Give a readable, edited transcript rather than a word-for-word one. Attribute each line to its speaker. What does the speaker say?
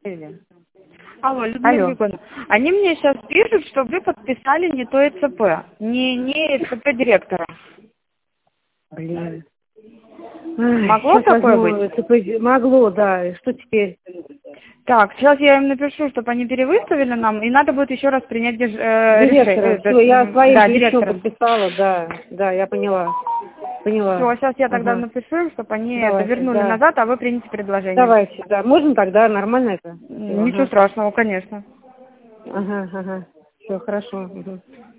Speaker 1: Алло, Людмила
Speaker 2: Алло.
Speaker 1: Григорьевна, они мне сейчас пишут, что вы подписали не то ЭЦП, не ЭЦП директора.
Speaker 2: Блин.
Speaker 1: Могло
Speaker 2: Сейчас
Speaker 1: такое
Speaker 2: возьму
Speaker 1: быть?
Speaker 2: Могло, да. И что теперь?
Speaker 1: Так, сейчас я им напишу, чтобы они перевыставили нам, и надо будет еще раз принять
Speaker 2: Директора.
Speaker 1: решение.
Speaker 2: Все, я своим
Speaker 1: Да,
Speaker 2: ключом
Speaker 1: директора.
Speaker 2: подписала, да. Да, я поняла. Поняла.
Speaker 1: Все, сейчас я тогда
Speaker 2: Ага.
Speaker 1: напишу им, чтобы они это
Speaker 2: Давайте,
Speaker 1: вернули
Speaker 2: да.
Speaker 1: назад, а вы примите предложение.
Speaker 2: Давайте, да. Можно тогда? Нормально это? Всё,
Speaker 1: Ничего
Speaker 2: ага.
Speaker 1: страшного, конечно.
Speaker 2: Ага, ага. Все, хорошо. Угу.